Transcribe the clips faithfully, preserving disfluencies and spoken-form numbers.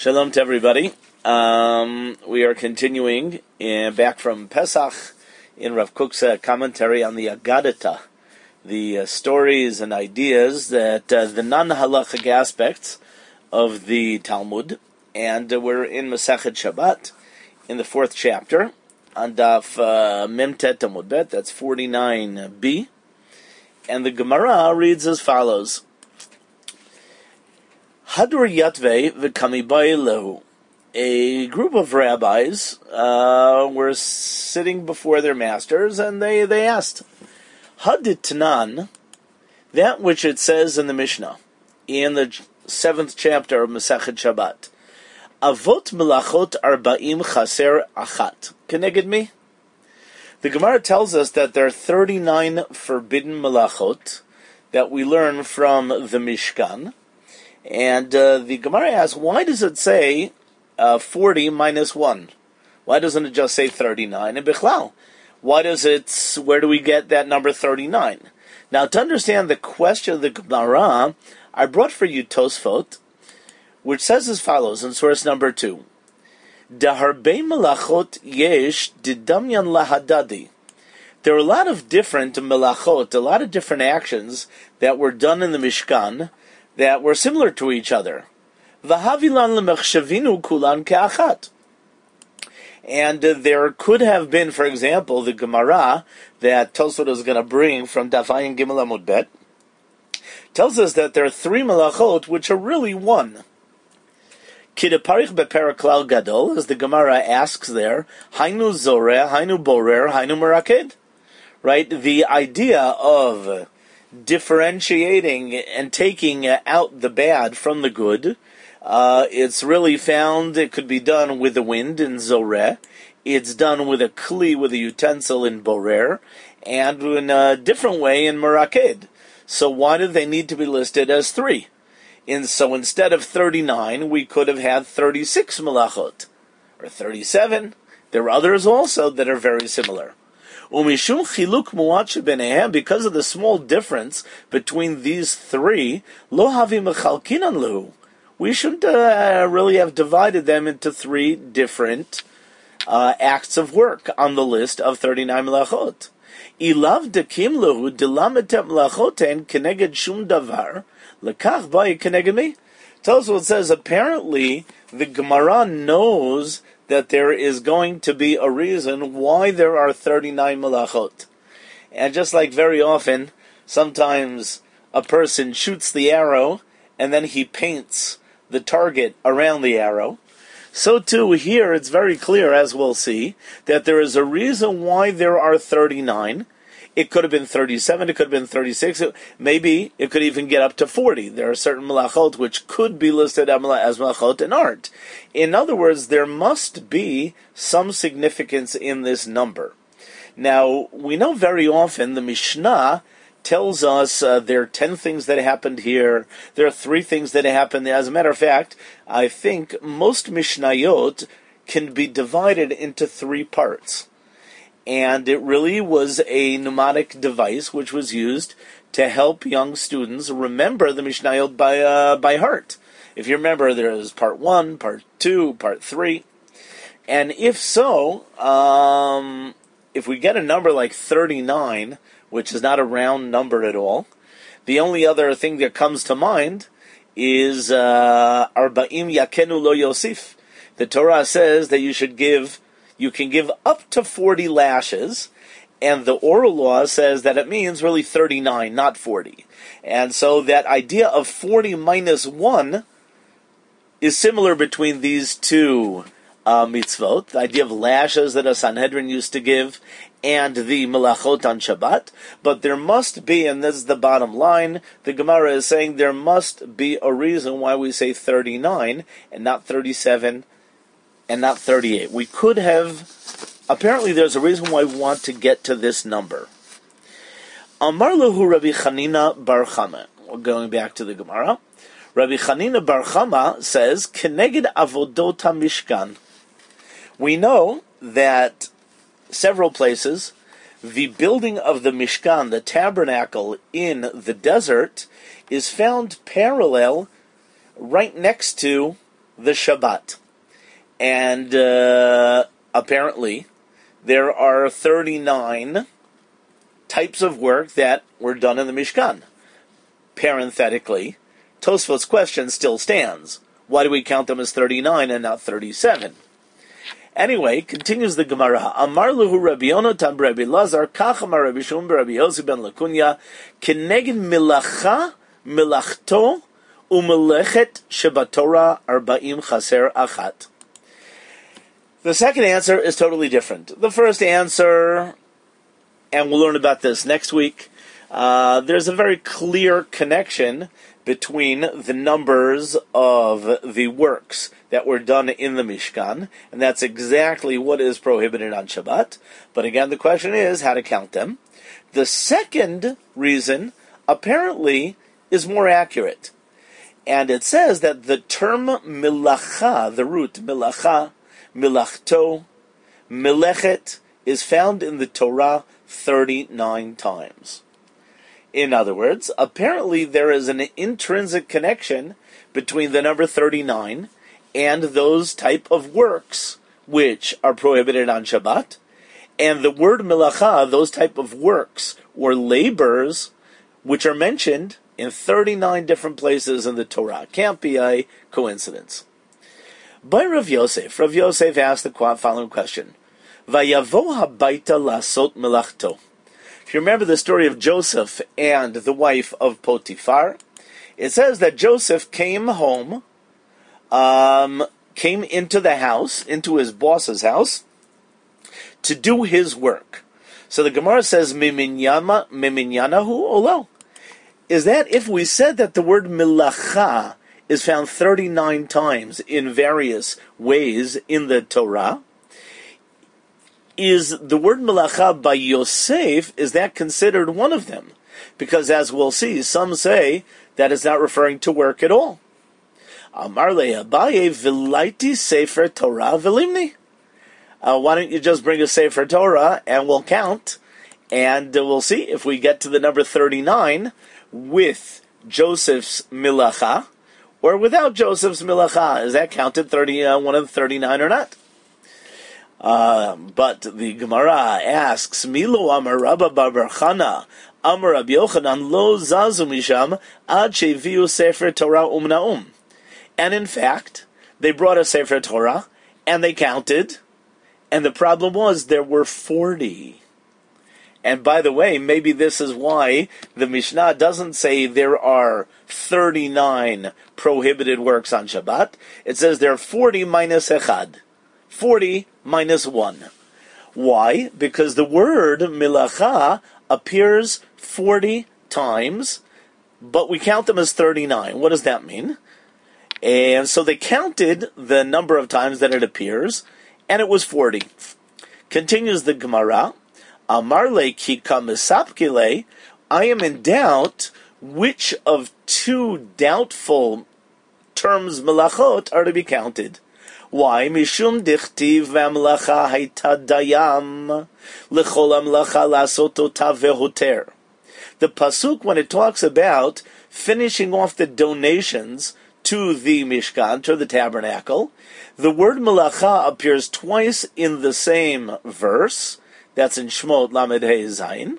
Shalom to everybody. Um, we are continuing in, back from Pesach in Rav Kook's uh, commentary on the Agadata, the uh, stories and ideas that uh, the non-halachic aspects of the Talmud, and uh, we're in Masechet Shabbat in the fourth chapter on Daf uh, Memtet Amud Bet. That's forty-nine b, and the Gemara reads as follows. Hadur Yatve v'kamibai lehu. A group of rabbis uh, were sitting before their masters, and they, they asked, Hadit Tanan, that which it says in the Mishnah, in the seventh chapter of Masechet Shabbat, Avot melachot arba'im chaser achat. Keneged me? The Gemara tells us that there are thirty-nine forbidden melachot that we learn from the Mishkan. And uh, the Gemara asks, why does it say uh, forty minus one? Why doesn't it just say thirty-nine? And Bichlal, why does it, where do we get that number thirty-nine? Now, to understand the question of the Gemara, I brought for you Tosfot, which says as follows in source number two. Daharbe melachot yesh didamyan lahadadi. There are a lot of different melachot, a lot of different actions that were done in the Mishkan that were similar to each other. V'havilan lemechshavinu kulan ke'achat. And uh, there could have been, for example, the Gemara that Tosfot is going to bring from Daf Ayin Gimel Amud Bet, tells us that there are three melachot which are really one. Kideparich bePeraklal Gadol, as the Gemara asks there, Hainu Zoreh, Hainu Borer, Hainu Meraked. Right? The idea of differentiating and taking out the bad from the good, uh, it's really found, it could be done with the wind in Zoreh, it's done with a kli, with a utensil in Borer, and in a different way in Meraked. So why do they need to be listed as three? And so instead of thirty-nine, we could have had thirty-six melachot, or thirty-seven. There are others also that are very similar. Umishum chiluk muat shebenehem, because of the small difference between these three, lo havi mechalkinan lehu. We shouldn't uh, really have divided them into three different uh, acts of work on the list of thirty-nine melachot. Ilav dekim lehu delametem melachoten keneged shum davar lekach bayi keneged me. Tells what it says. Apparently, the Gemara knows that there is going to be a reason why there are thirty-nine melachot. And just like very often, sometimes a person shoots the arrow and then he paints the target around the arrow. So too here it's very clear, as we'll see, that there is a reason why there are thirty-nine. It could have been thirty-seven, it could have been thirty-six, maybe it could even get up to forty. There are certain melachot which could be listed as melachot and aren't. In other words, there must be some significance in this number. Now, we know very often the Mishnah tells us uh, there are ten things that happened here, there are three things that happened there. As a matter of fact, I think most Mishnayot can be divided into three parts. And it really was a mnemonic device which was used to help young students remember the Mishnayot by uh, by heart. If you remember, there is part one, part two, part three. And if so, um, if we get a number like thirty-nine, which is not a round number at all, the only other thing that comes to mind is uh, Arba'im Yakenu Lo Yosif. The Torah says that you should give You can give up to forty lashes, and the oral law says that it means really thirty-nine, not forty. And so that idea of forty minus one is similar between these two uh, mitzvot, the idea of lashes that a Sanhedrin used to give, and the melachot on Shabbat. But there must be, and this is the bottom line, the Gemara is saying there must be a reason why we say thirty-nine, and not thirty-seven, and not thirty-eight. We could have, apparently there's a reason why we want to get to this number. Amar lahu Rabbi Chanina bar Chama. We're going back to the Gemara. Rabbi Chanina bar Chama says, Keneged avodot ha-mishkan. We know that several places, the building of the Mishkan, the tabernacle in the desert, is found parallel right next to the Shabbat. And uh, apparently there are thirty-nine types of work that were done in the Mishkan. Parenthetically, Tosfot's question still stands. Why do we count them as thirty-nine and not thirty-seven? Anyway, continues the Gemara. Amar luhu Rabbi Yonatam Rabbi Lazar, kach amar Rabbi Shimon Rabbi Yossi ben Lakunya, keneged milacha milachto umelechet shebatorah arba'im chaser achat. The second answer is totally different. The first answer, and we'll learn about this next week, uh, there's a very clear connection between the numbers of the works that were done in the Mishkan, and that's exactly what is prohibited on Shabbat. But again, the question is how to count them. The second reason, apparently, is more accurate. And it says that the term milacha, the root milacha, milachto, melechet, is found in the Torah thirty-nine times. In other words, apparently there is an intrinsic connection between the number thirty-nine and those type of works which are prohibited on Shabbat, and the word milacha, those type of works or labors which are mentioned in thirty-nine different places in the Torah. Can't be a coincidence. By Rav Yosef, Rav Yosef asked the following question: Vayavo habaita lasot melachto. If you remember the story of Joseph and the wife of Potiphar, it says that Joseph came home, um, came into the house, into his boss's house, to do his work. So the Gemara says, Miminyama, Miminyanahu Olo. Is that if we said that the word milacha is found thirty-nine times in various ways in the Torah, is the word melacha by Yosef, is that considered one of them? Because as we'll see, some say that is not referring to work at all. Amar le Abaye v'laiti sefer Torah v'limni. Uh, why don't you just bring a sefer Torah and we'll count, and uh, we'll see if we get to the number thirty-nine with Joseph's milacha, or without Joseph's milacha. Is that counted thirty, uh, one of the thirty-nine or not? Uh, but the Gemara asks, Milo Amar Rabba bar bar Chana, Amar Rabbi Yochanan lo zazu misham ad sheviu sefer Torah umnaum. And in fact, they brought a sefer Torah and they counted, and the problem was there were forty. And by the way, maybe this is why the Mishnah doesn't say there are thirty-nine prohibited works on Shabbat. It says there are forty minus echad. forty minus one. Why? Because the word milacha appears forty times, but we count them as thirty-nine. What does that mean? And so they counted the number of times that it appears, and it was forty. Continues the Gemara, Amarle ki kamisapkile, I am in doubt which of two doubtful terms melachot are to be counted. Why? Mishum dichtiv v'amlacha hayta dayam l'chol amlacha lasotota vehoter. The pasuk, when it talks about finishing off the donations to the Mishkan, to the tabernacle, the word melacha appears twice in the same verse. That's in Shmot Lamed Hey Zayin.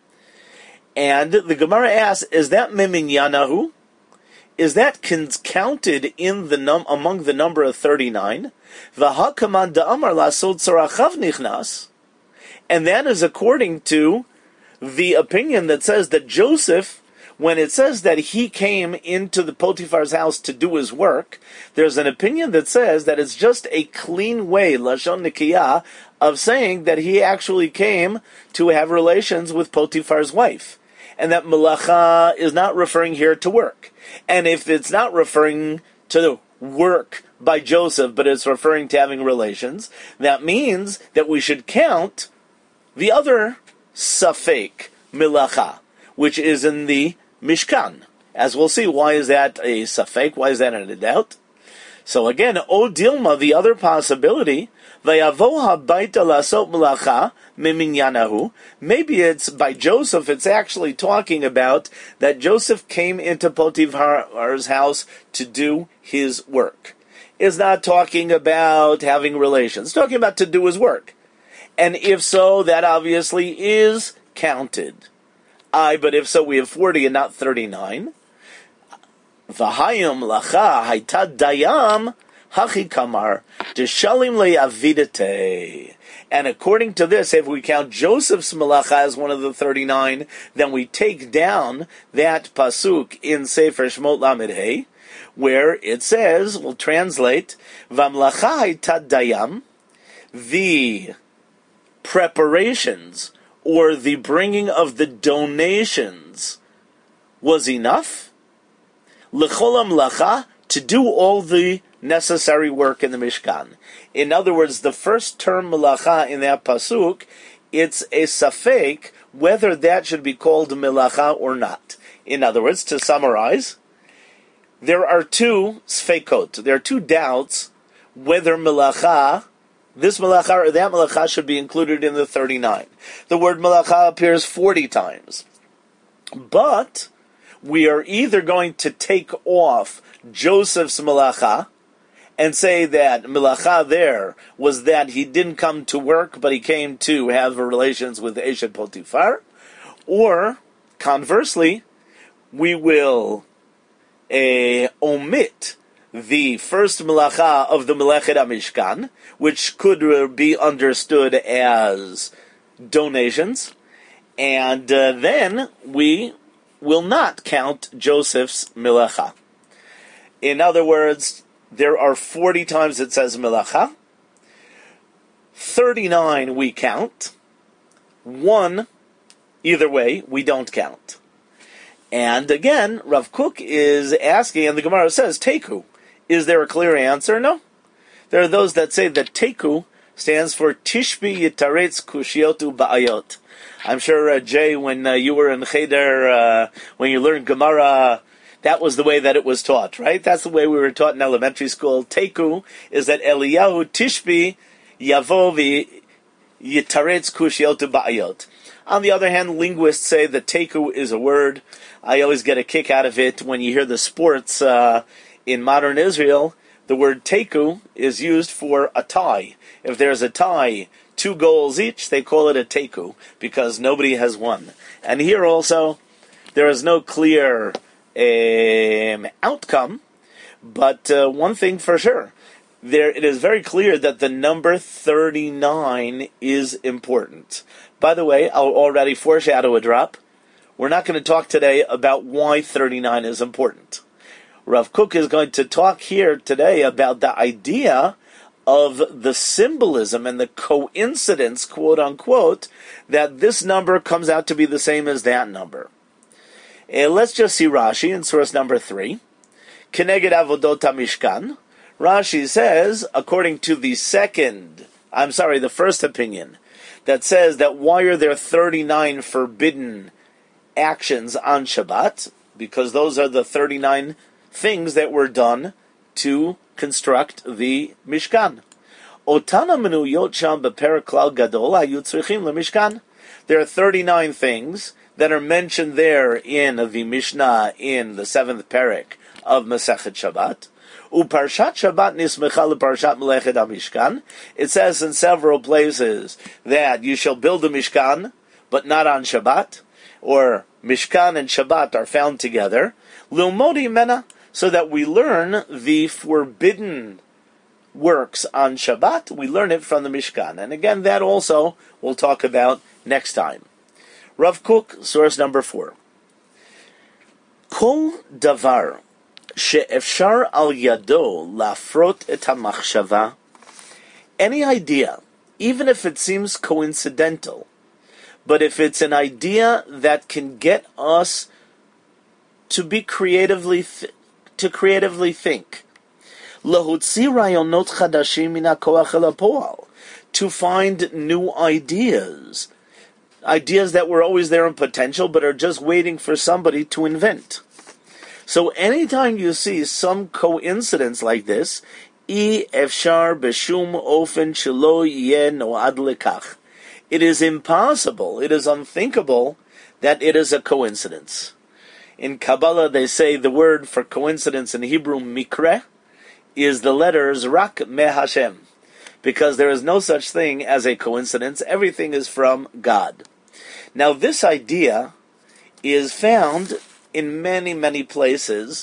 And the Gemara asks, is that miminyanahu? Is that counted in the num among the number of thirty-nine? V'hakaman da'amar lasod tzarachav nichnas. And that is according to the opinion that says that Joseph, when it says that he came into the Potiphar's house to do his work, there's an opinion that says that it's just a clean way, lashon nikiyah, of saying that he actually came to have relations with Potiphar's wife. And that melacha is not referring here to work. And if it's not referring to work by Joseph, but it's referring to having relations, that means that we should count the other safek melacha, which is in the Mishkan. As we'll see, why is that a safek? Why is that in a doubt? So again, O Dilma, the other possibility, Vayavo habaita lasot melacha miminyanahu. Maybe it's by Joseph, it's actually talking about that Joseph came into Potiphar's house to do his work. is not talking about having relations. It's talking about to do his work. And if so, that obviously is counted. I, but if so, we have forty and not thirty-nine. V'hayim lacha hayta dayam hachi kamar deshalim le'avidete. And according to this, if we count Joseph's malacha as one of the thirty-nine, then we take down that pasuk in Sefer Shemot Lamed Hey, where it says, we'll translate, V'amlacha hayta dayam, the preparations or the bringing of the donations was enough. L'chol hamlacha, to do all the necessary work in the Mishkan. In other words, the first term melacha in that pasuk, it's a safek whether that should be called melacha or not. In other words, to summarize, there are two sfekot, there are two doubts whether melacha, this melacha or that melacha should be included in the thirty-nine. The word melacha appears forty times. But we are either going to take off Joseph's melacha and say that melacha there was that he didn't come to work, but he came to have relations with Eshet Potifar, or conversely, we will uh, omit the first melacha of the Melechet HaMishkan, which could be understood as donations, and uh, then we will not count Joseph's melacha. In other words, there are forty times it says melacha. thirty-nine we count. One, either way, we don't count. And again, Rav Kook is asking, and the Gemara says, Teku. Is there a clear answer? No. There are those that say that Teku stands for Tishbi Yitaretz Kushiotu Ba'ayot. I'm sure, uh, Jay, when uh, you were in Cheder, uh, when you learned Gemara, that was the way that it was taught, right? That's the way we were taught in elementary school. Teku is that Eliyahu Tishbi Yavo Yitaretz Kushiotu Ba'ayot. On the other hand, linguists say that Teku is a word. I always get a kick out of it when you hear the sports uh, in modern Israel. The word Teku is used for a tie. If there's a tie, two goals each, they call it a Teku, because nobody has won. And here also, there is no clear um, outcome, but uh, one thing for sure, there it is very clear that the number thirty-nine is important. By the way, I'll already foreshadow a drop. We're not going to talk today about why thirty-nine is important. Rav Kook is going to talk here today about the idea of the symbolism and the coincidence, quote unquote, that this number comes out to be the same as that number. And let's just see Rashi in source number three. Keneged Avodot HaMishkan. Rashi says, according to the second, I'm sorry, the first opinion, that says that why are there thirty-nine forbidden actions on Shabbat? Because those are the thirty-nine things that were done to construct the Mishkan. Otana menuyot sham beperek klal gadol hayu tzrichim leMishkan. There are thirty-nine things that are mentioned there in the Mishnah in the seventh perek of Masechet Shabbat. Uparshat Shabbat nismecha leparshat Melechet HaMishkan. It says in several places that you shall build a Mishkan, but not on Shabbat, or Mishkan and Shabbat are found together. Lilmodi mena, so that we learn the forbidden works on Shabbat. We learn it from the Mishkan. And again, that also we'll talk about next time. Rav Kook, source number four. Kol davar she'efshar al yado lafrot et hamachshava. Any idea, even if it seems coincidental, but if it's an idea that can get us to be creatively th- to creatively think, lahutzi rayonot chadashim min hakoach el hapoal, to find new ideas, ideas that were always there in potential but are just waiting for somebody to invent. So anytime you see some coincidence like this, I efshar b'shum ofen shelo yeh noad lekach, it is impossible, it is unthinkable that it is a coincidence. In Kabbalah, they say the word for coincidence in Hebrew, mikre, is the letters Rak Me Hashem, because there is no such thing as a coincidence. Everything is from God. Now, this idea is found in many, many places,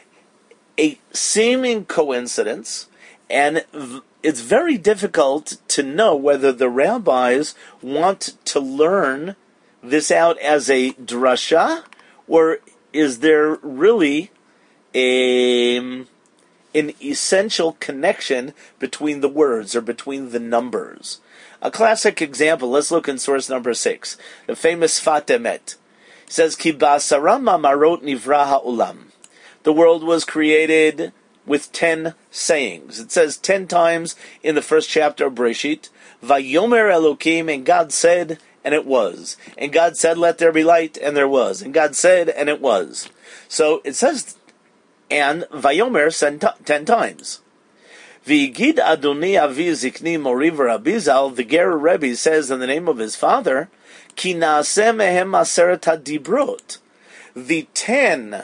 a seeming coincidence, and it's very difficult to know whether the rabbis want to learn this out as a drasha, or is there really a, an essential connection between the words or between the numbers. A classic example, let's look in source number six, the famous Sfat Emet. It says, Ki ba'asara mamarot nivra ha'olam. The world was created with ten sayings. It says ten times in the first chapter of Bereshit, Vayomer Elokim, and God said, and it was. And God said, let there be light, and there was. And God said, and it was. So it says, and Vayomer said ten times. V'yigid Adoni Avi Zikni Mori v'Rabbi, the Ger Rebbe says in the name of his father, Ki na'aseh mehem aseret hadibrot. The ten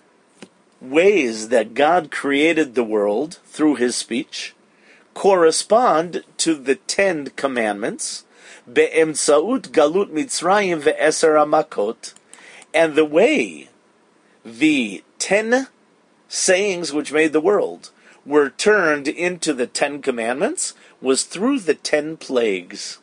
ways that God created the world through his speech correspond to the Ten Commandments, be'emtsaut galut Mitzrayim ve'eser hamakot, and the way the ten sayings which made the world were turned into the Ten Commandments was through the ten plagues.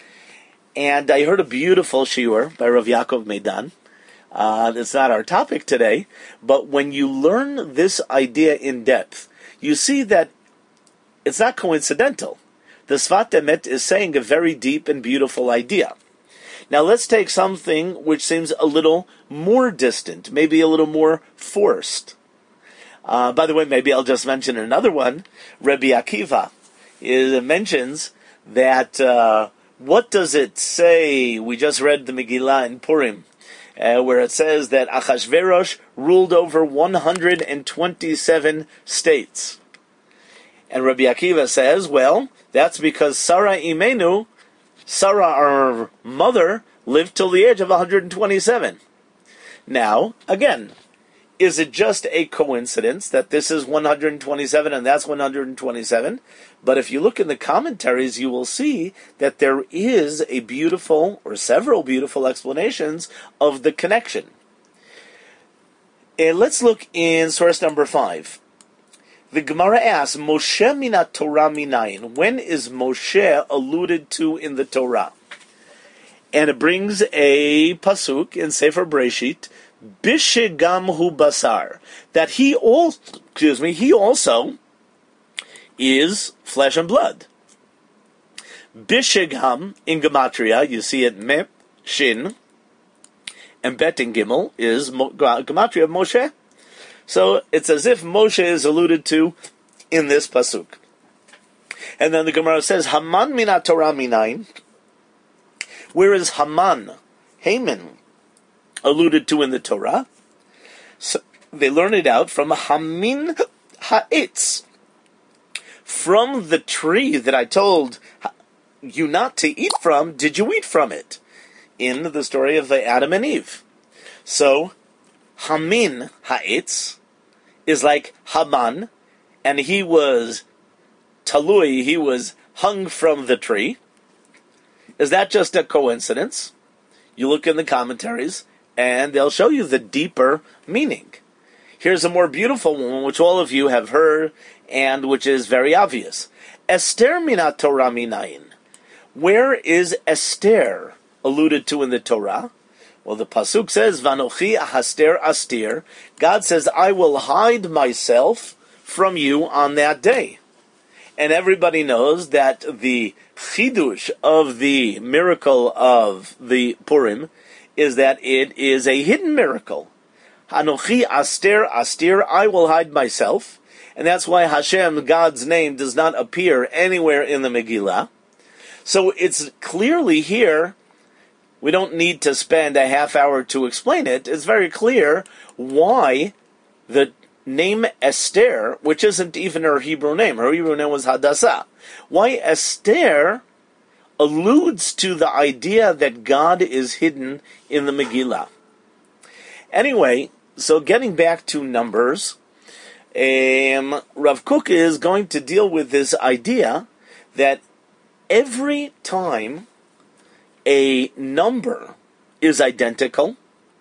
And I heard a beautiful shiur by Rav Yaakov Meidan. Uh, it's not our topic today, but when you learn this idea in depth, you see that it's not coincidental. The Sfat Emet is saying a very deep and beautiful idea. Now let's take something which seems a little more distant, maybe a little more forced. Uh, by the way, maybe I'll just mention another one. Rabbi Akiva is, mentions that, uh, what does it say? We just read the Megillah in Purim, Uh, where it says that Achashverosh ruled over one hundred twenty-seven states. And Rabbi Akiva says, well, that's because Sarah Imenu, Sarah, our mother, lived till the age of one hundred twenty-seven. Now, again, is it just a coincidence that this is one hundred twenty-seven and that's one hundred twenty-seven? But if you look in the commentaries, you will see that there is a beautiful, or several beautiful explanations of the connection. And let's look in source number five. The Gemara asks, Moshe minat Torah minayin. When is Moshe alluded to in the Torah? And it brings a pasuk in Sefer Bereshit, Bishegam hu basar, that he also, excuse me, he also is flesh and blood. Bishegam in Gematria, you see it Mep, Shin, and Bet in Gimel is Gematria of Moshe. So it's as if Moshe is alluded to in this pasuk. And then the Gemara says, Haman minat Torah minayin. Where is Haman, Haman, alluded to in the Torah? So they learn it out from Hamin ha'etz, from the tree that I told you not to eat from. Did you eat from it? In the story of the Adam and Eve. So Hamin ha'etz is like Haman, and he was talui, he was hung from the tree. Is that just a coincidence? You look in the commentaries, and they'll show you the deeper meaning. Here's a more beautiful one, which all of you have heard, and which is very obvious. Esther minat Torah minayin. Where is Esther alluded to in the Torah? Well, the pasuk says, Vanochi ahaster astir. God says, I will hide myself from you on that day. And everybody knows that the chidush of the miracle of the Purim is that it is a hidden miracle. Hanochi aster astir, I will hide myself. And that's why Hashem, God's name, does not appear anywhere in the Megillah. So it's clearly here, we don't need to spend a half hour to explain it. It's very clear why the name Esther, which isn't even her Hebrew name, her Hebrew name was Hadassah, why Esther alludes to the idea that God is hidden in the Megillah. Anyway, so getting back to numbers, Um, Rav Kook is going to deal with this idea that every time a number is identical,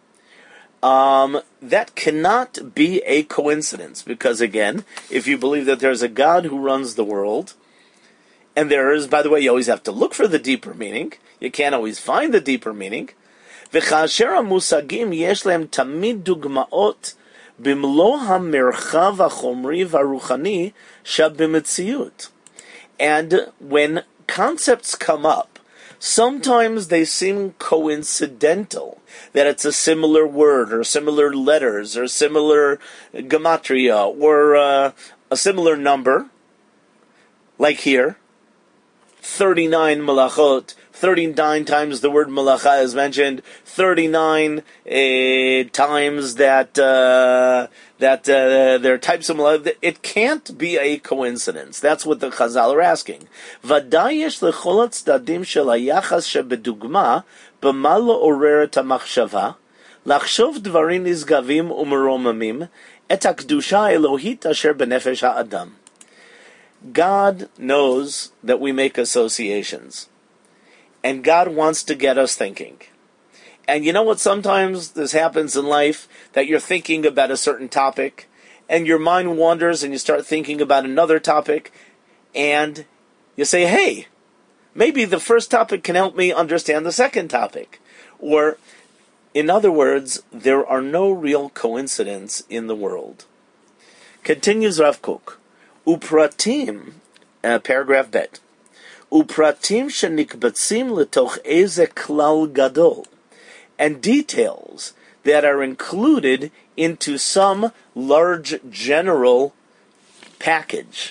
um, that cannot be a coincidence. Because again, if you believe that there's a God who runs the world, and there is, by the way, you always have to look for the deeper meaning. You can't always find the deeper meaning. וכאשר המושגים יש להם תמיד דוגמאות במלוא המרחב החומרי והרוחני שבמציאות. And when concepts come up, sometimes they seem coincidental, that it's a similar word or similar letters or similar gematria or uh, a similar number, like here, thirty-nine malachot, thirty-nine times the word malacha is mentioned, thirty-nine uh, times that uh, that uh, there are types of malacha. It can't be a coincidence. That's what the Chazal are asking. V'day yesh lechol tzdadim shel hayachas shebedugma b'ma lo'orer et hamachshava lachshov dvarim nizgavim u'meromamim et hakdusha Elohit asher b'nefesh ha'adam. God knows that we make associations. And God wants to get us thinking. And you know what? Sometimes this happens in life, that you're thinking about a certain topic, and your mind wanders, and you start thinking about another topic, and you say, hey, maybe the first topic can help me understand the second topic. Or, in other words, there are no real coincidence in the world. Continues Rav Kook. Upratim, uh, paragraph bet. Upratim shenikbatzim letoch eze klal gadol, and details that are included into some large general package.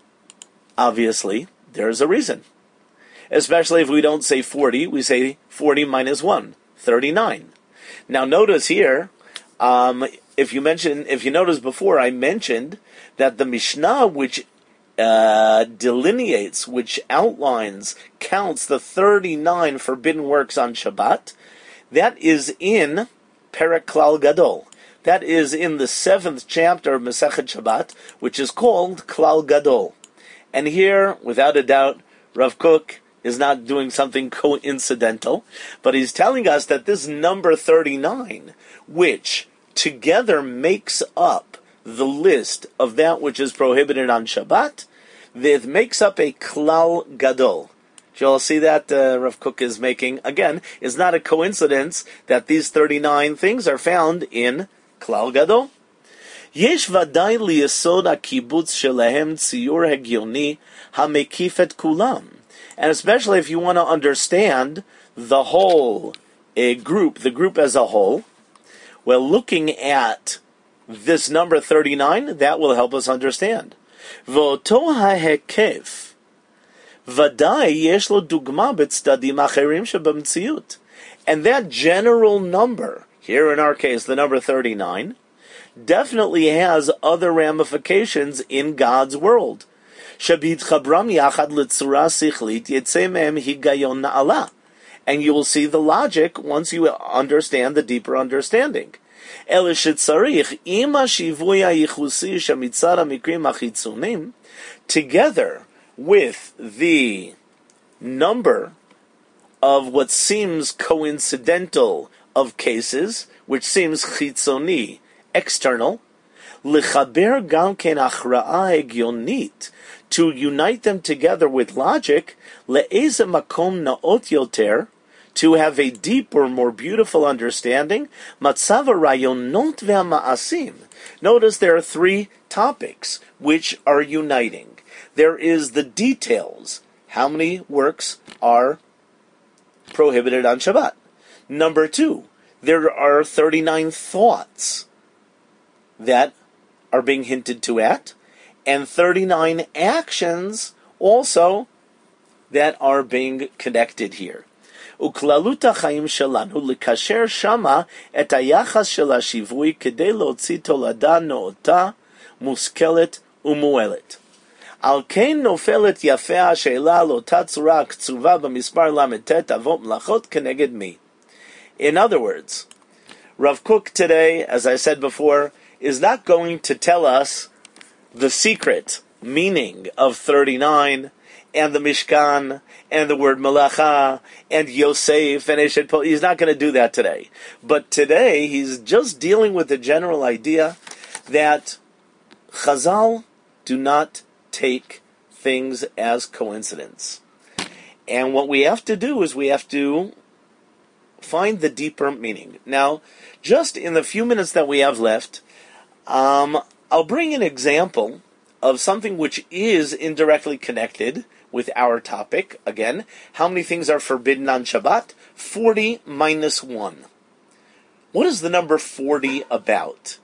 Obviously, there's a reason. Especially if we don't say forty, we say forty minus one, thirty-nine. Now notice here, um, if you mention, if you notice before, I mentioned that the Mishnah, which uh, delineates, which outlines, counts the thirty-nine forbidden works on Shabbat, that is in Perek Klal Gadol. That is in the seventh chapter of Masechet Shabbat, which is called Klal Gadol. And here, without a doubt, Rav Kook is not doing something coincidental, but he's telling us that this number thirty-nine, which together makes up the list of that which is prohibited on Shabbat, that makes up a Klal Gadol. You'll see that uh, Rav Kook is making, again, is not a coincidence that these thirty-nine things are found in Klal Gadol. Yesh vaday liyesod hakibutz shelehem tziyur hagioni hamekif et kulam. And especially if you want to understand the whole a group, the group as a whole, well, looking at this number thirty-nine, that will help us understand. V'oto ha'hekef, vaday yesh lo dugma b'tzdadim acherim shebamtziut. And that general number, here in our case, the number thirty-nine, definitely has other ramifications in God's world. Shebitchabram yachad litzura sichlit yitzei mehem higayon na'ala. And you will see the logic once you understand the deeper understanding. Together with the number of what seems coincidental of cases, which seems chitzoni, external, l'chaber gam ken achra'a hegionit, to unite them together with logic, le'eze makom na'ot yoter, to have a deeper, more beautiful understanding. Matzav rayonot ve'ma'asim. Notice there are three topics which are uniting. There is the details. How many works are prohibited on Shabbat? Number two, there are thirty-nine thoughts that are being hinted to at, and thirty-nine actions also that are being connected here. Uklalut ha'chaim shelanu likasher shama et hayachas shel hashivui kedei leotzi tolada no'ota muskelet umuelet. Al kein nofelet yafeh ha'sheila al ota tzura ha'ktzuva b'mispar lamed tet avot melachot keneged mi. In other words, Rav Kook today, as I said before, is not going to tell us the secret meaning of thirty-nine, and the Mishkan, and the word Malacha, and Yosef, and Eshet Po. He's not going to do that today. But today, he's just dealing with the general idea that Chazal do not take things as coincidence. And what we have to do is we have to find the deeper meaning. Now, just in the few minutes that we have left, um, I'll bring an example of something which is indirectly connected with our topic. Again, how many things are forbidden on Shabbat? forty minus one. What is the number forty about?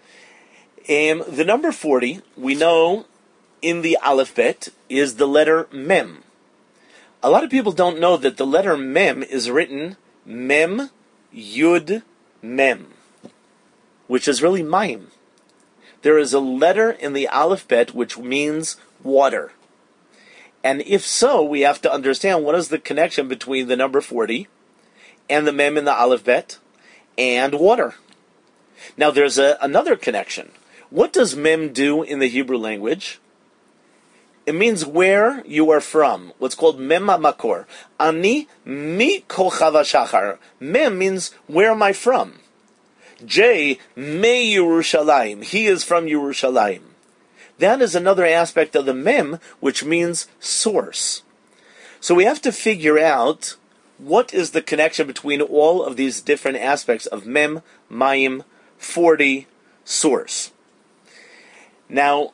Um, the number forty, we know in the Aleph Bet, is the letter Mem. A lot of people don't know that the letter Mem is written Mem, Yud, Mem, which is really Mayim. There is a letter in the Aleph Bet which means water. And if so, we have to understand what is the connection between the number forty and the Mem in the Aleph Bet and water. Now there's a, another connection. What does Mem do in the Hebrew language? It means where you are from. What's called Mem Makor. Ani mi kochav hashachar. Mem means where am I from? J me Yerushalayim. He is from Yerushalayim. That is another aspect of the Mem, which means source. So we have to figure out what is the connection between all of these different aspects of Mem, Mayim, forty, source. Now,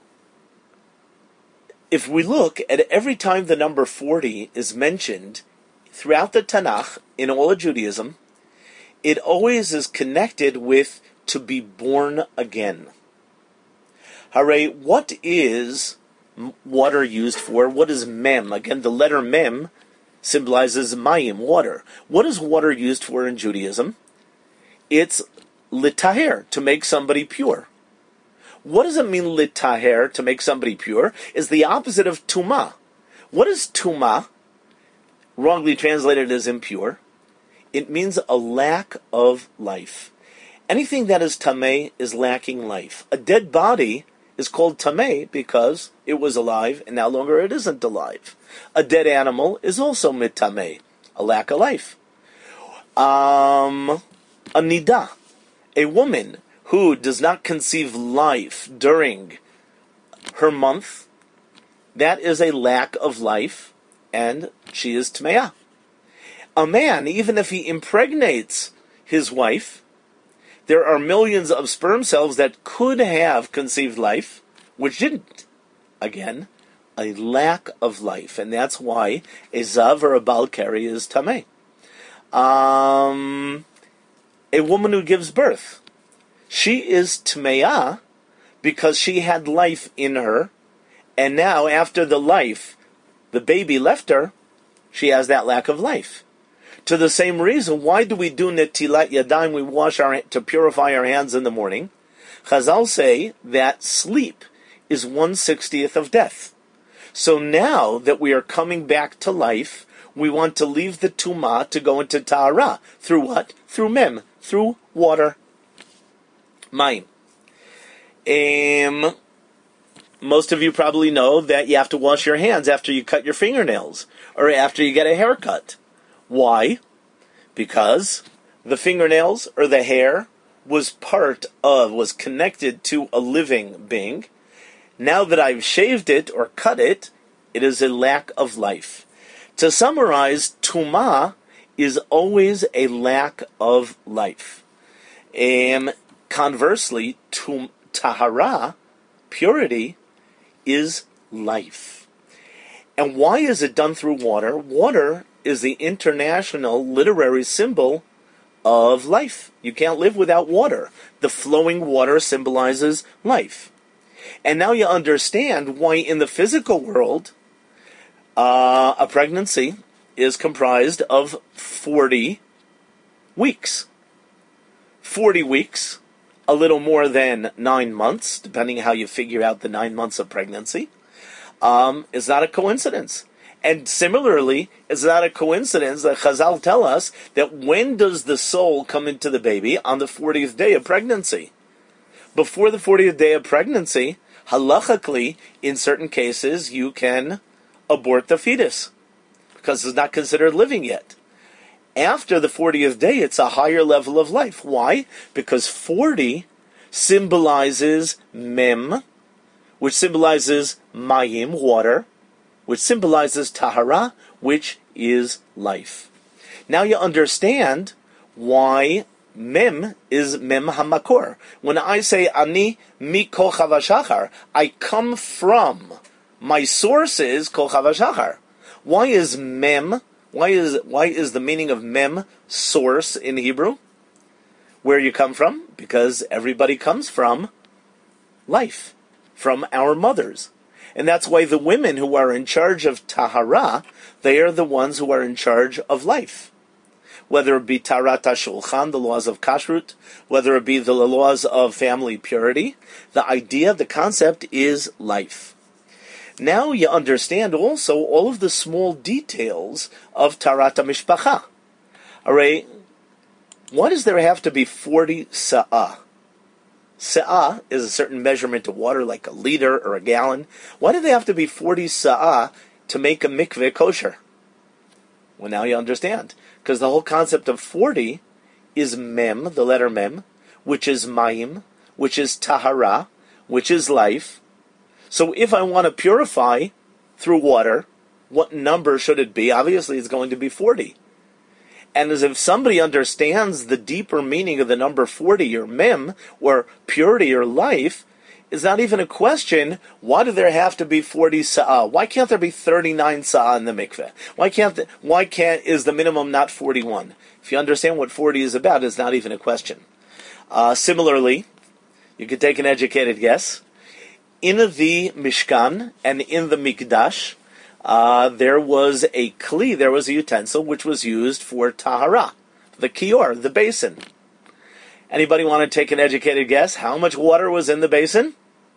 if we look at every time the number forty is mentioned throughout the Tanakh, in all of Judaism, it always is connected with to be born again. Hooray, what is water used for? What is Mem? Again, the letter Mem symbolizes Mayim, water. What is water used for in Judaism? It's litaher, to make somebody pure. What does it mean, litaher, to make somebody pure? Is the opposite of tumah. What is tumah? Wrongly translated as impure. It means a lack of life. Anything that is tameh is lacking life. A dead body is called tameh because it was alive and now longer it isn't alive. A dead animal is also mitameh, a lack of life. Um, a nidah, a woman who does not conceive life during her month, that is a lack of life, and she is tmeah. A man, even if he impregnates his wife, there are millions of sperm cells that could have conceived life, which didn't. Again, a lack of life, and that's why a zav or a balkari is tameh. Um, a woman who gives birth, she is tmeah because she had life in her, and now after the life, the baby left her, she has that lack of life. To the same reason, why do we do netilat yadayim? We wash our to purify our hands in the morning. Chazal say that sleep is one sixtieth of death. So now that we are coming back to life, we want to leave the tumah to go into tahara. Through what? Through mem, through water. Mayim. Um, most of you probably know that you have to wash your hands after you cut your fingernails or after you get a haircut. Why? Because the fingernails or the hair was part of, was connected to a living being. Now that I've shaved it or cut it, it is a lack of life. To summarize, tumah is always a lack of life. Um, conversely, tum, tahara, purity, is life. And why is it done through water? Water is the international literary symbol of life. You can't live without water. The flowing water symbolizes life. And now you understand why in the physical world, uh, a pregnancy is comprised of forty weeks. forty weeks, a little more than nine months, depending how you figure out the nine months of pregnancy, um, is not a coincidence. And similarly, it's not a coincidence that Chazal tell us that when does the soul come into the baby? On the fortieth day of pregnancy. Before the fortieth day of pregnancy, Halachically, in certain cases, you can abort the fetus because it's not considered living yet. After the fortieth day, it's a higher level of life. Why? Because forty symbolizes mem, which symbolizes mayim, water, which symbolizes tahara, which is life. Now you understand why mem is mem hamakor. When I say ani mi kochav hashachar, I come from, my source is kochav hashachar. Why is mem, why is why is the meaning of mem source in Hebrew? Where you come from? Because everybody comes from life, from our mothers. And that's why the women who are in charge of tahara, they are the ones who are in charge of life. Whether it be taharat hashulchan, the laws of kashrut, whether it be the laws of family purity, the idea, the concept is life. Now you understand also all of the small details of taharat mishpacha. Alright, why does there have to be forty sa'ah? Sa'ah is a certain measurement of water, like a liter or a gallon. Why do they have to be forty sa'ah to make a mikveh kosher? Well, now you understand. Because the whole concept of forty is mem, the letter mem, which is mayim, which is tahara, which is life. So if I want to purify through water, what number should it be? Obviously it's going to be forty. And as if somebody understands the deeper meaning of the number forty, or mem, or purity, or life, it's not even a question, why do there have to be forty sa'ah? Why can't there be thirty-nine sa'ah in the mikveh? Why can't, the, why can't, is the minimum not forty-one? If you understand what forty is about, it's not even a question. Uh, similarly, you could take an educated guess. In the Mishkan and in the Mikdash, uh, there was a kli, there was a utensil which was used for tahara, the kior, the basin. Anybody want to take an educated guess? How much water was in the basin?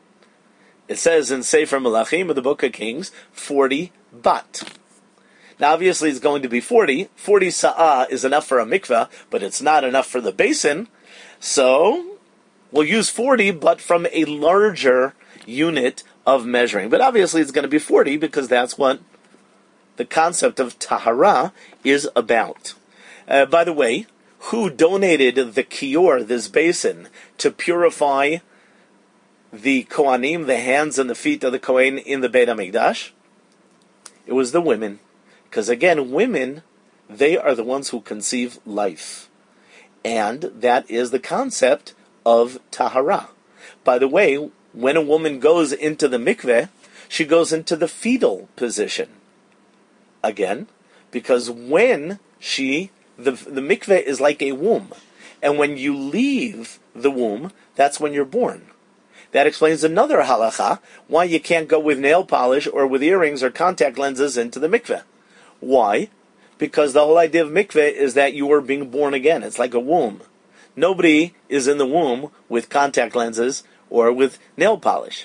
It says in Sefer Melachim, of the Book of Kings, forty bat. Now obviously it's going to be forty. forty sa'ah is enough for a mikveh, but it's not enough for the basin. So we'll use forty, but from a larger unit of measuring. But obviously it's going to be forty because that's what the concept of tahara is about. Uh, by the way, who donated the kior, this basin, to purify the kohanim, the hands and the feet of the kohen in the Beit HaMikdash? It was the women. Because again, women, they are the ones who conceive life. And that is the concept of tahara. By the way, when a woman goes into the mikveh, she goes into the fetal position. Again, because when she, the, the mikveh is like a womb. And when you leave the womb, that's when you're born. That explains another halacha, why you can't go with nail polish or with earrings or contact lenses into the mikveh. Why? Because the whole idea of mikveh is that you are being born again. It's like a womb. Nobody is in the womb with contact lenses or with nail polish.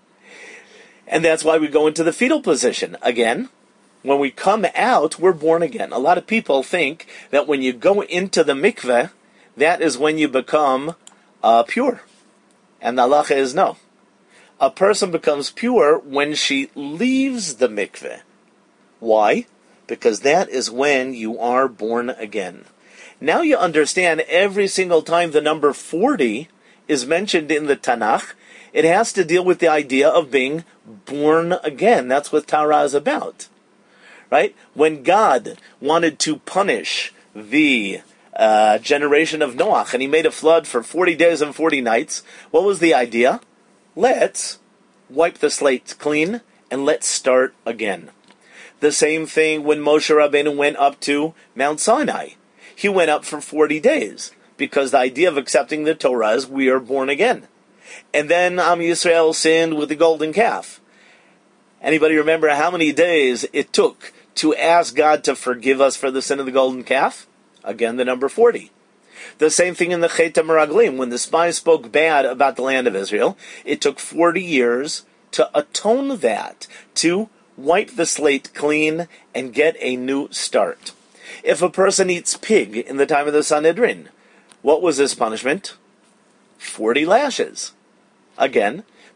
And that's why we go into the fetal position. Again, when we come out, we're born again. A lot of people think that when you go into the mikveh, that is when you become uh, pure. And the halacha is no. A person becomes pure when she leaves the mikveh. Why? Because that is when you are born again. Now you understand every single time the number forty is mentioned in the Tanakh, it has to deal with the idea of being born again. That's what Torah is about. Right? When God wanted to punish the uh, generation of Noach, and he made a flood for forty days and forty nights, what was the idea? Let's wipe the slate clean, and let's start again. The same thing when Moshe Rabbeinu went up to Mount Sinai. He went up for forty days, because the idea of accepting the Torah is we are born again. And then Am Yisrael sinned with the golden calf. Anybody remember how many days it took to ask God to forgive us for the sin of the golden calf? Again, the number forty. The same thing in the Chet HaMeraglim. When the spies spoke bad about the land of Israel, it took forty years to atone that, to wipe the slate clean and get a new start. If a person eats pig in the time of the Sanhedrin, what was his punishment? Forty lashes. Again,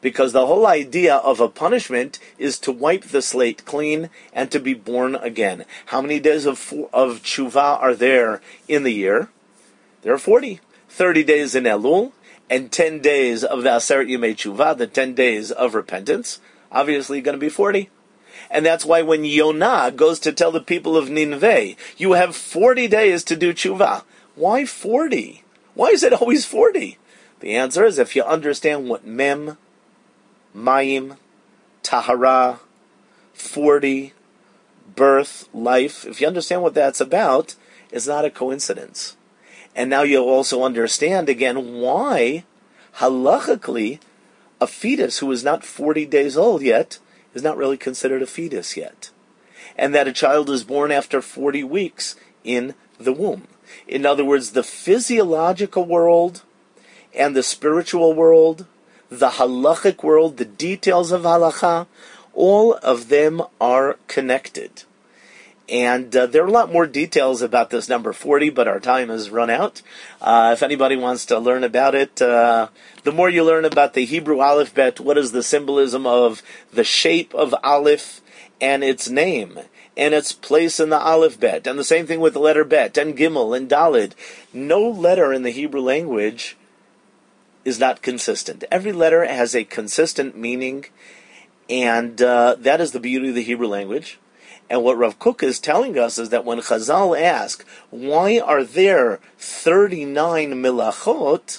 Because the whole idea of a punishment is to wipe the slate clean and to be born again. How many days of of tshuva are there in the year? There are forty. thirty days in Elul, and ten days of the Aseret Yemei Tshuva, the ten days of repentance. Obviously going to be forty. And that's why when Yonah goes to tell the people of Nineveh, you have forty days to do tshuva. Why forty? Why is it always forty? The answer is if you understand what Mem, Mayim, Tahara, forty, birth, life, if you understand what that's about, it's not a coincidence. And now you'll also understand again why, halachically, a fetus who is not forty days old yet is not really considered a fetus yet. And that a child is born after forty weeks in the womb. In other words, the physiological world and the spiritual world, the halachic world, the details of halacha, all of them are connected. And uh, there are a lot more details about this number forty, but our time has run out. Uh, if anybody wants to learn about it, uh, the more you learn about the Hebrew Aleph Bet, what is the symbolism of the shape of Aleph and its name, and its place in the Aleph Bet, and the same thing with the letter Bet, and Gimel, and Dalid. No letter in the Hebrew language is not consistent. Every letter has a consistent meaning, and uh, that is the beauty of the Hebrew language. And what Rav Kook is telling us is that when Chazal ask, why are there thirty-nine milachot,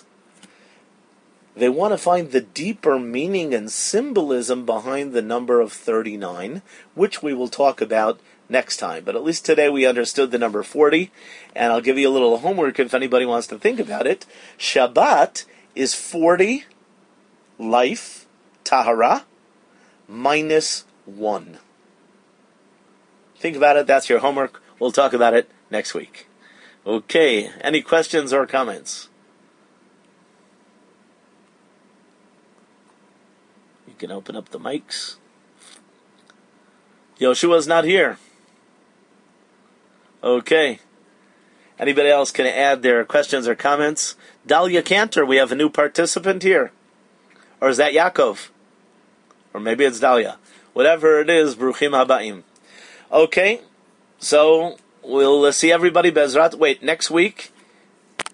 they want to find the deeper meaning and symbolism behind the number of thirty-nine, which we will talk about next time. But at least today we understood the number forty, and I'll give you a little homework if anybody wants to think about it. Shabbat is forty, life, tahara, minus one. Think about it. That's your homework. We'll talk about it next week. Okay. Any questions or comments? You can open up the mics. Yoshua's not here. Okay. Anybody else can add their questions or comments? Dalia Cantor, we have a new participant here. Or is that Yaakov? Or maybe it's Dalia. Whatever it is, Bruchim Habaim. Okay, so we'll uh, see everybody Bezrat. Wait, next week